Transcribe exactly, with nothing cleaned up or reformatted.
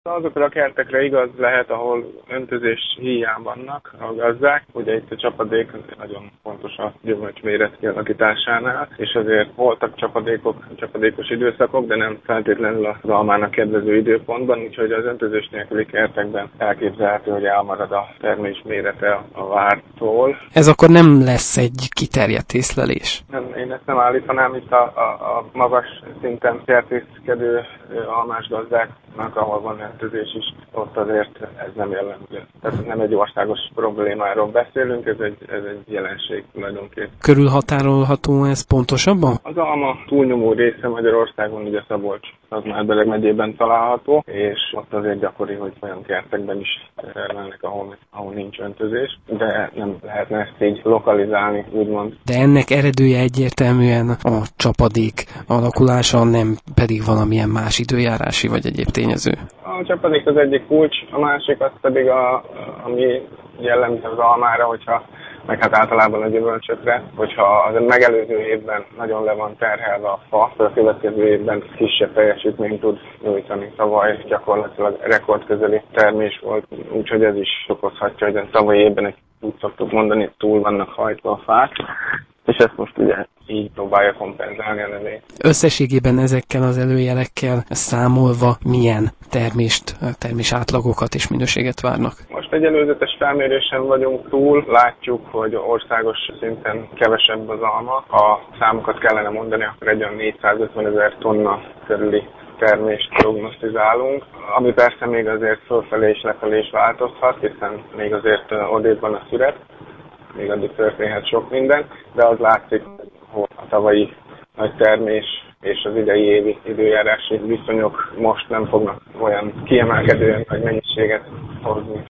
Azokra a kertekre igaz lehet, ahol öntözés híján vannak a gazdák. Ugye itt a csapadék nagyon fontos a gyümölcs méret kialakításánál, és azért voltak csapadékok, csapadékos időszakok, de nem feltétlenül az almának kedvező időpontban, úgyhogy az öntözés nélküli kertekben elképzelhető, hogy elmarad a termés mérete a vártól. Ez akkor nem lesz egy kiterjedt észlelés? Nem, én ezt nem állítanám, itt a, a, a magas szinten kertészkedő almás gazdáknak, ahol van öntözés is, ott azért ez nem jellemző. Tehát nem egy országos problémáról beszélünk, ez egy, ez egy jelenség tulajdonképpen. Körülhatárolható ez pontosabban? Az alma túlnyomó része Magyarországon, ugye Szabolcs, az már Beleg megyében található, és ott azért gyakori, hogy olyan kertekben is mennek, ahol, ahol nincs öntözés, de nem lehetne ezt így lokalizálni, úgymond. De ennek eredője egyértelműen a csapadék alakulása, nem pedig valamilyen más időjárási vagy egyéb tényező. A csapadék az egyik kulcs, a másik az pedig, a, ami jellemző az almára, hogyha meg hát általában a gyümölcsökre, hogyha az megelőző évben nagyon le van terhelve a fa, a következő évben kisebb teljesítményt tud nyújtani. Tavaly gyakorlatilag rekordközeli termés volt, úgyhogy ez is okozhatja, hogy a tavalyi évben egy úgy szoktuk mondani, túl vannak hajtva a fák, és ezt most ugye így próbálja kompenzálni a növény. Összességében ezekkel az előjelekkel számolva milyen termést, termés átlagokat és minőséget várnak? Most egy előzetes felmérésen vagyunk túl, látjuk, hogy országos szinten kevesebb az alma. Ha számokat kellene mondani, akkor egy olyan négyszázötvenezer tonna körüli termést prognosztizálunk, ami persze még azért fölfelé és lefelé is változhat, hiszen még azért odébb van a szüret, még addig történhet sok minden, de az látszik, hogy a tavalyi nagy termés és az idei évi időjárási viszonyok most nem fognak olyan kiemelkedően nagy mennyiséget hozni.